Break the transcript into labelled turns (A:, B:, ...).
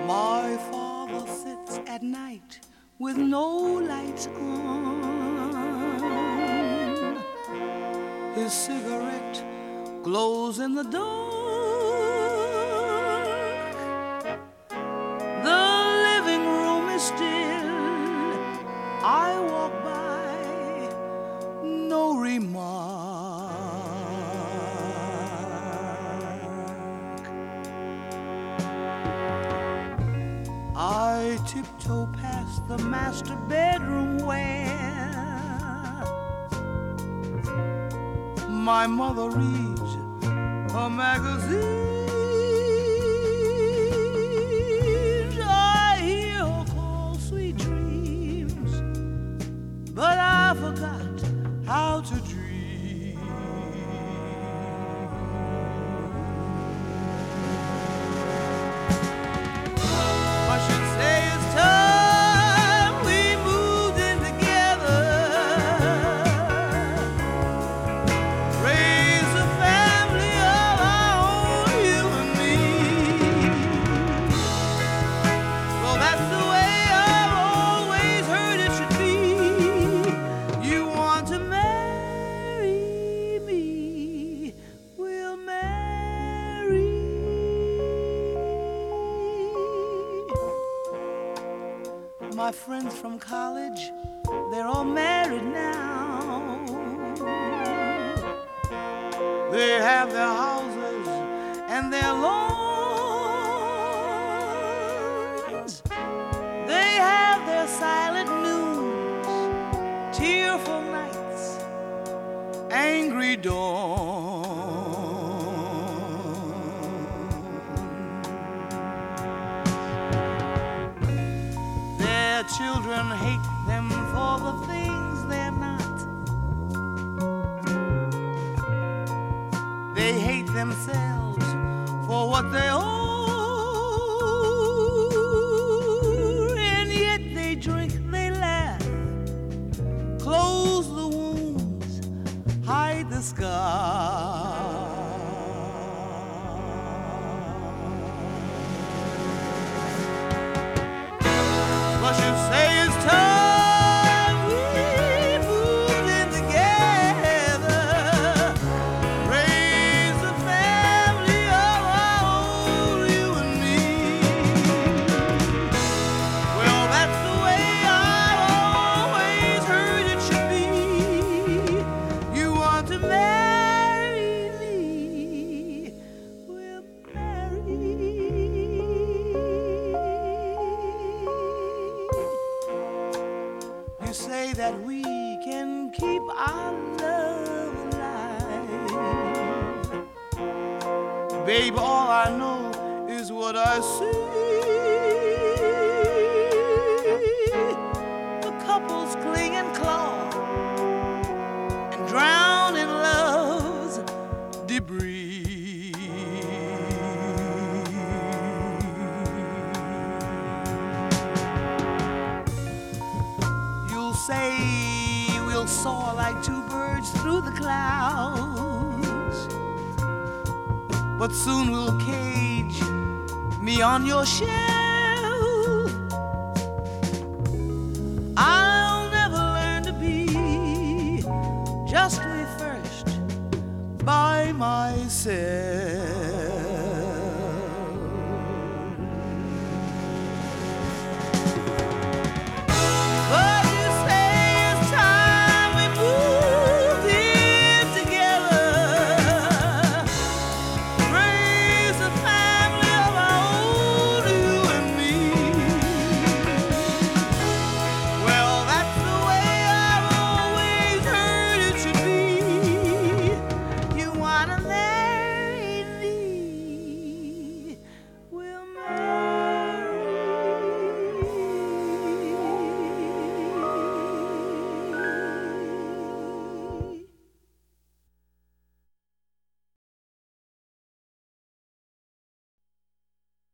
A: My father sits at night with no lights on. His cigarette glows in the dark. The living room is still. I walk by, no remark. I tiptoe past the master bedroom where my mother reads her magazines. I hear her call sweet dreams, but I forgot how to dream. I should say it's time we moved in together, raise a family of our own, you and me. Well, that's the way I've always heard it should be. You want to marry me, we'll marry. My friends from college, they're all married now. They have their houses and their lawns. They have their silent noons, tearful nights, angry dawns. Their children hate them for the things they're not. They hate themselves for what they are. And yet they drink, they laugh, close the wounds, hide the scars. I should say it's time we moved in together, raise a family of our own, you and me. Well, that's the way I've always heard it should be. You want to marry me, we'll marry. You say that we can keep our love alive. Babe, all I know is what I see. The couples cling and claw and drown in love's debris. You'll say we'll soar like two birds through the clouds, but soon we'll cage me on your shelf.